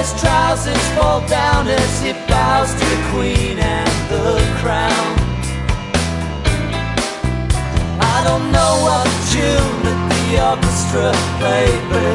his trousers fall down as he bows to the Queen and the crown. I don't know what tune that the orchestra played, but